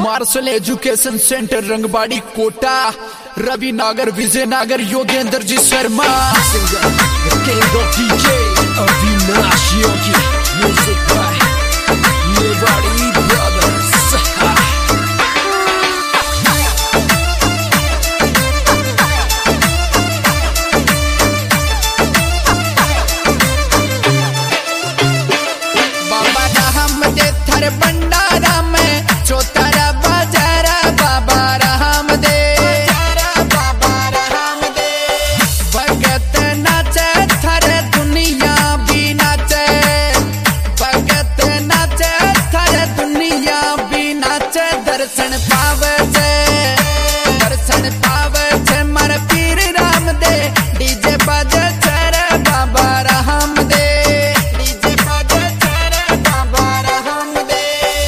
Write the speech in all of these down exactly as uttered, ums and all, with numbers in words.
Marshal education centre Rangbari Kota, Ravi Nagar, Vijay Nagar, Yogendra ji Sharma, Avinash Yogi, music by Mewari brothers. Baba Ram दे थर भंडारा में चौतारा बाजारा, बाबा राम दे बाबा राम दे भगत नाचे थर दुनिया भी नाचे, भगत नाचे थर दुनिया भी नाचे, दर्शन पावे छे दर्शन पावे छे मारे पीर राम दे, डीजे बाजे छे बाबा राम दे, डीजे बाजे छे बाबा राम दे।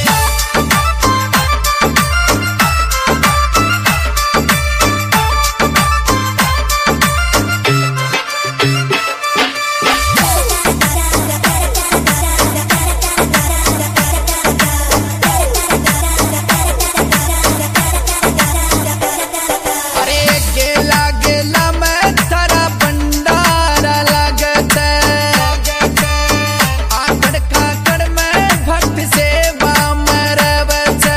अरे गेला गेला मैं थारा भंडारा लागत, आकड़ काकड़ में भक्त सेवा में रवत,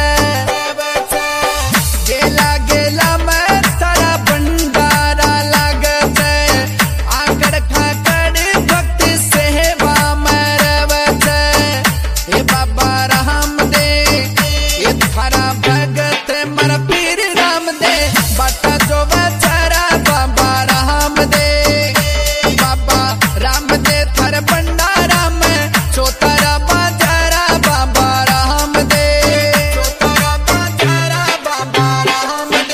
गेला गेला मैं थारा भंडारा लागत, आकड़ काकड़ भक्त सेवा में रवत। हे बाबा राम दे ये थारा भगत मर पीर राम दे, बाटा जो बचारा बाबा राम दे, बाबा राम दे थर भंडारा में चौतारा बाजारा, बाबा राम दे चौतारा बाजारा, बाबा राम दे।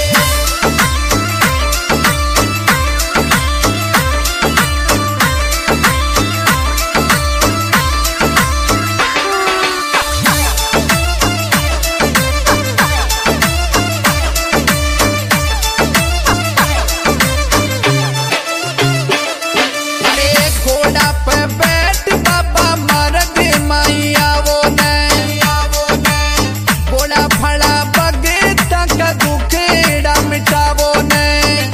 अरे घोड़ा पे बैठ बाबा मारग माइया वो ने, घोड़ा फड़ा बगता का दुखेड़ा मिटावो ने,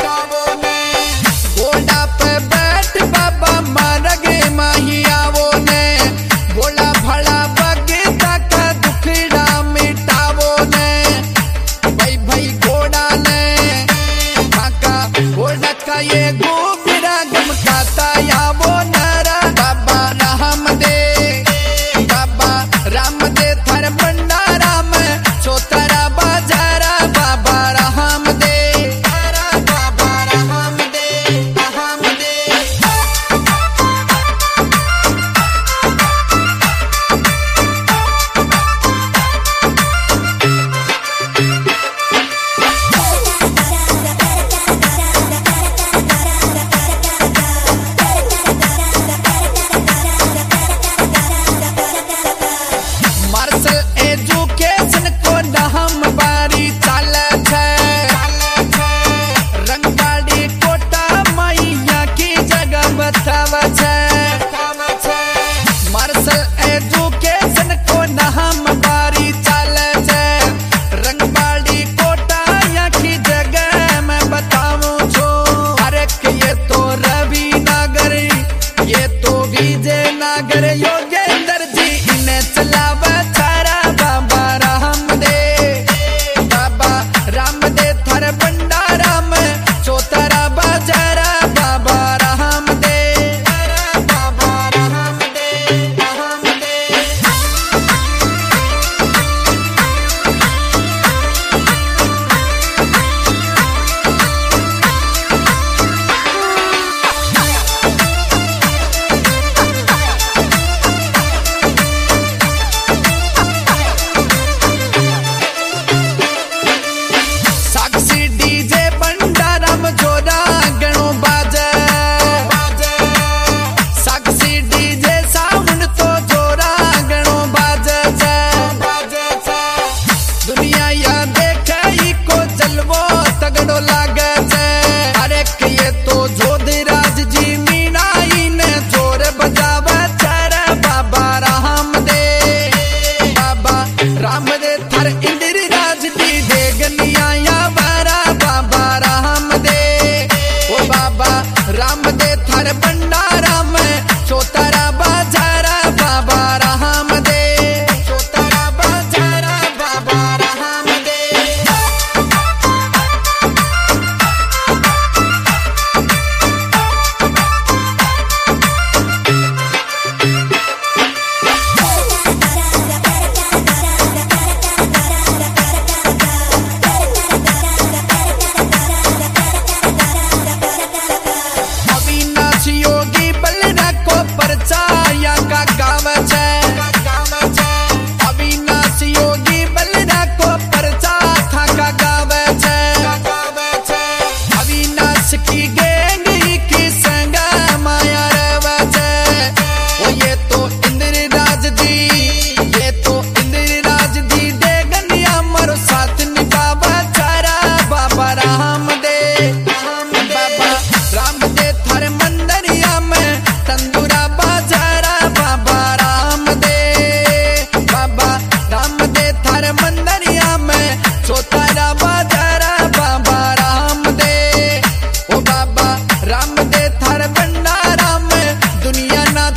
घोड़ा पे बैठ बाबा मारग माइया वो ने, घोड़ा फड़ा बगता का दुखेड़ा मिटावो ने। भाई भाई घोड़ा ने काका घोड़ा का ये गोबिरा गमकाता या वो नारा, बाबा राम दे बाबा राम दे थर भंडारा में चौतारा बाजारा, बाबा Ramde Baba Ramde Ramde. Marshal education को नाम बारी चाले छे, रंगबाड़ी कोटा मैया की जगह बतावे छे, मार्शल एजुकेशन को नाम बारी चाले छे, रंगबाड़ी कोटा या की जगह मैं बताऊं छो। अरे के ये तो रवि नागर, ये तो विजय नागर, योगेंद्र जी इन्हें चलावे थारा बाबा राम दे, बाबा राम दे थर भंडारा में चौतारा बाजारा, बाबा Ramde Baba Ramde Ramde. Sakshi DJ Bhandara में जोरा गणो बाजे, साक्षी डीजे साउंड तो जोरा गणो बाजे छे, दुनिया या देखे ई को जलवो तगड़ो लागे छे। अरे के ये तो जोधराज जी मीनाई ने जोर बजावे छे, बाबा राम दे बाबा राम दे थर इंदिरा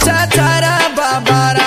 चाचारा बाबा